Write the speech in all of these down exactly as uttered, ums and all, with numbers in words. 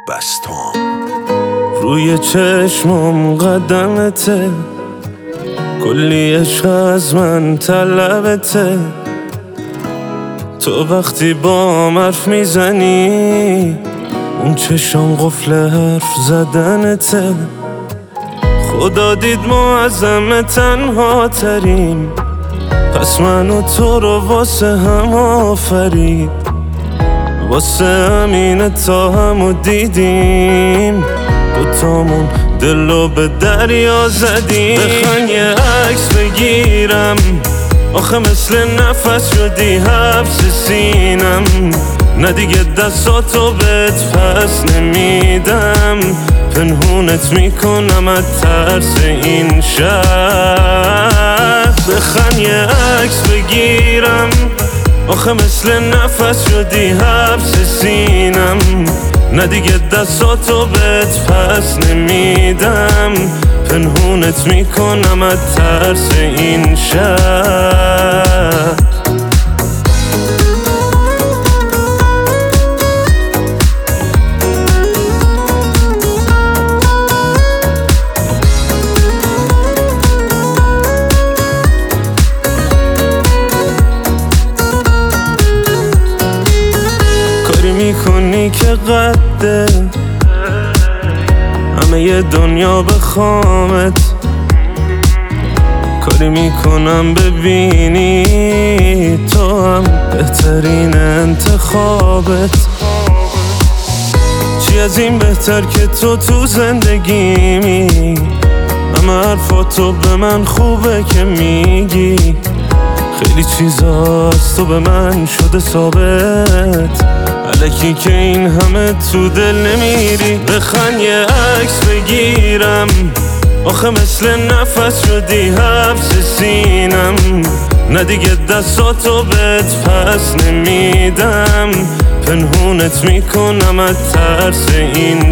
بستام روی چشمم قدمته، کلی عشق از من طلبته. تو وقتی با حرف میزنی اون چشم قفل حرف زدنته. خدا دید ما از همه تنها تریم، پس من و تو رو واسه هم آفرید. واسه همینه تا همو دیدیم، دوتامون دلو به دریا زدیم. بخوان یه عکس بگیرم، آخه مثل نفس شدی حبس سینم. نه دیگه دستاتو بهت پس نمیدم، پنهونت میکنم از ترس این شب. بخوان یه عکس بگیرم، آخه مثل نفس شدی حبس سینم. نه دیگه دستاتو بهت پس نمیدم، پنهونت میکنم از ترس این شب. کاری میکنی که قده همه ی دنیا بخوامت، کاری میکنم ببینی تو هم بهترین انتخابت. چی از این بهتر که تو تو زندگیمی، همه حرفاتو به من خوبه که میگی. خیلی چیزا از تو به من شده ثابت، الکی که این همه تو دل نمیری. بخوان یه عکس بگیرم، آخه مثل نفس شدی حبس سینم. نه دیگه دستاتو بهت پس نمیدم، پنهونت میکنم از ترس این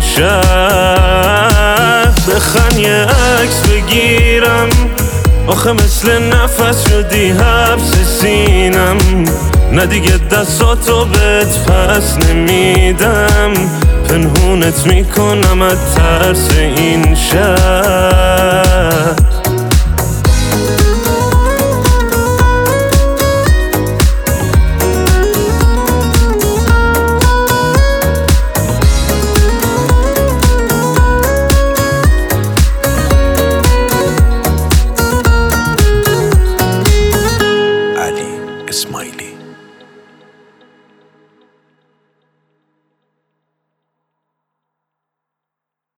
شب. بخوان یه عکس بگیرم، آخه مثل نفس شدی حبس سینم. نه دیگه دستاتو بهت پس نمیدم، پنهونت میکنم از ترس این شب.